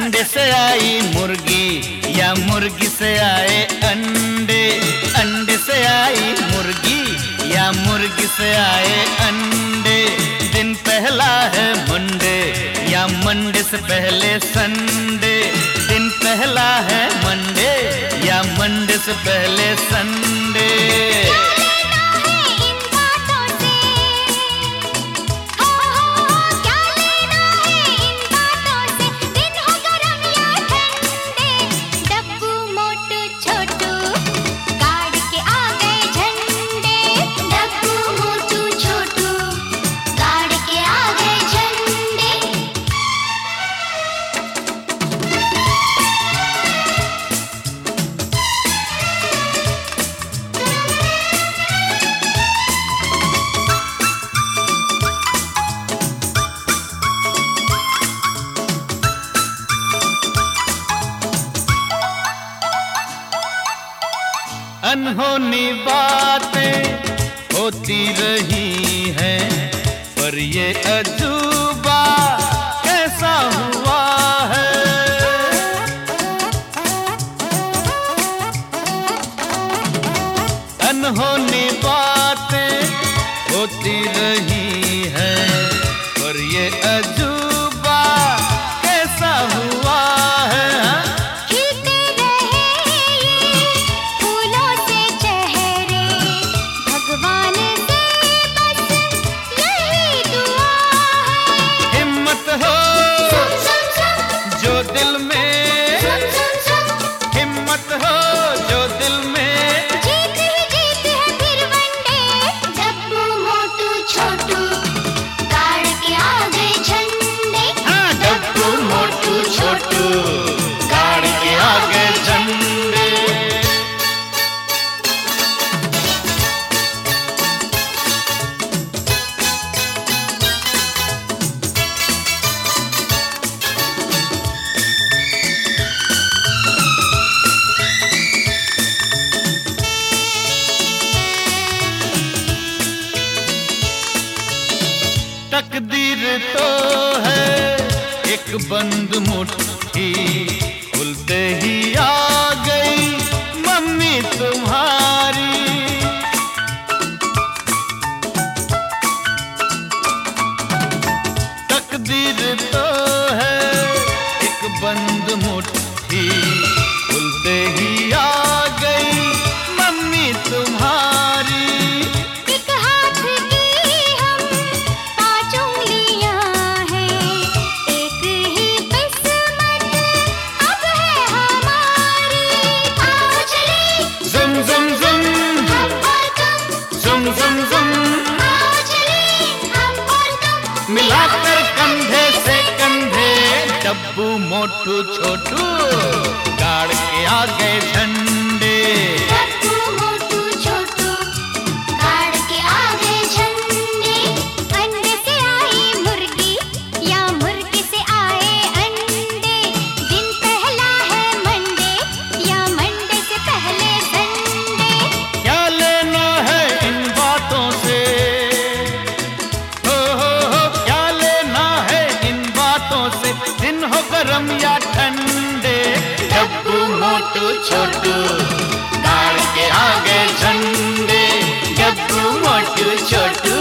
अंडे से आई मुर्गी या मुर्गी से आए अंडे, अंडे से आई मुर्गी या मुर्गी से आए अंडे। दिन पहला है मंडे या मंडे से पहले संडे, दिन पहला है मंडे या मंडे से पहले संडे। अनहोनी बातें होती रही हैं, पर ये अजूबा कैसा हुआ है। अनहोनी बातें होती रही हैं, पर ये अजूबा कैसा हुआ है। हिम्मत हो जो दिल में, जीत ही जीत है फिर वनडे। डब्बू मोटू छोटू गाड़ के आ गए झंडे। हाँ, डब्बू मोटू छोटू गाड़ के आ गए झंडे। तकदीर तो है एक बंद मुट्ठी, खुलते ही आ गई मम्मी तुम्हारी। तकदीर तो है एक बंद मुट्ठी, खुलते ही आ गई मम्मी तुम्हारी। मिलाकर कंधे से कंधे डब्बू मोटू छोटू गाड़ के आ गए झंडे। डब्बू मोटू छोटू गाड़ के आ गए झंडे। अंडे से आई मुर्गी या मुर्गी से आए अंडे। दिन पहला है मंडे या मंडे से पहले संडे। क्या लेना है इन बातों से, क्या लेना है इन बातों से, दिन हो गरम या ठंडे। डब्बू मोटू छोटू गाड़ के आ गए झंडे। डब्बू मोटू छोटू